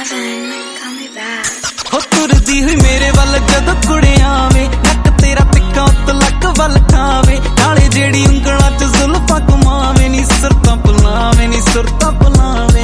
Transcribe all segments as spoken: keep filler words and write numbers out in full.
Kevin, call me back. हो तुरदी हुई मेरे वाल जद कुड़ियां वे नक तेरा तिक्का उत लक वाल खावे नाले जेड़ी उंगलां च जुल्फां घुमावे नी सुरतां पुलावे नी सुरतां पुलावे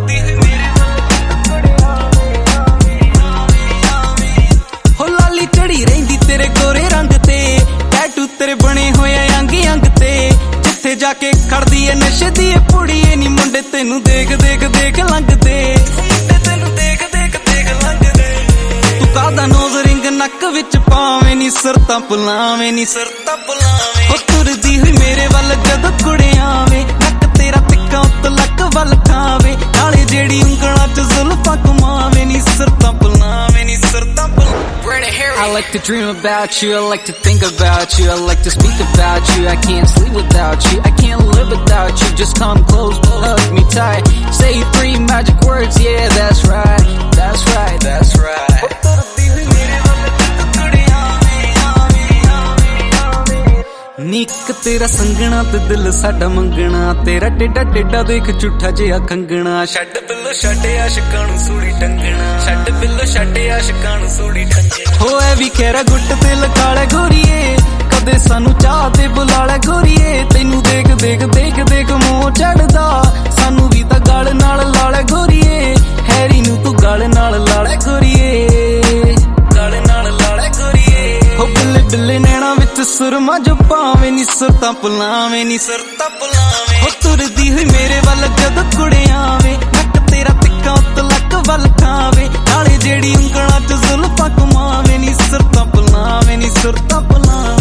हो लाली चढ़ी रहिंदी तेरे गोरे रंग ते टैटू तेरे बने होए अंग अंग ते जिथे जाके खड़दी ऐ नशे दी पुड़ीए नी मुंडे तेनू देख देख देख लंघदे तेनू देख देख देख लंघदे तू कादा नोज रिंग नक विच पावे नी सुरतां पुलावे नी सुरतां पुलावे हो तुरदी हुई मेरे वाल जद कुड़ियां वे नक तेरा तिक्का उत लक वाल खावे नाले जेड़ी उंगलां च जुल्फां घुमावे नी सुरतां पुलावे नी सुरतां पुलावे I like to dream about you, I like to think about you, I like to speak about you, I can't sleep without you, I can't live without you, just come close, hug me tight, say three magic words, yeah, that's right, that's right, that's right. नीक तेरा संगना ते दिल साडा मंगना तेरा टेढ़ा टेढ़ा देख झूठा जिहा खंगना छड्ड बिल्लो छड्डे आशिकां नूं सूली टंगना छड्ड बिल्लो छड्डे आशिकां नूं सूली टंगना हो ऐ वी खैरा गुੱਟ ते लकाले गोरीए कदे सानू चाह ते बुलाले गोरीए तैनू देख देख देख देख मोह चढ़दा सानू वी तां गल नाल लाले गोरीए हैरी नूं तू गल नाल लाले गोरीए गल नाल लाले गोरीए हो बिल्ले बिल्ले नैना विच सुरमा जो पावे नी सुरतां पुलावे नी सुरतां पुलावे हो तुरदी हुई मेरे वाल जद कुड़ियां वे नक तेरा तिक्का उत लक वाल खावे नाले जेड़ी उंगलां च जुल्फां घुमावे नी सुरतां पुलावे नी सुरतां पुलावे।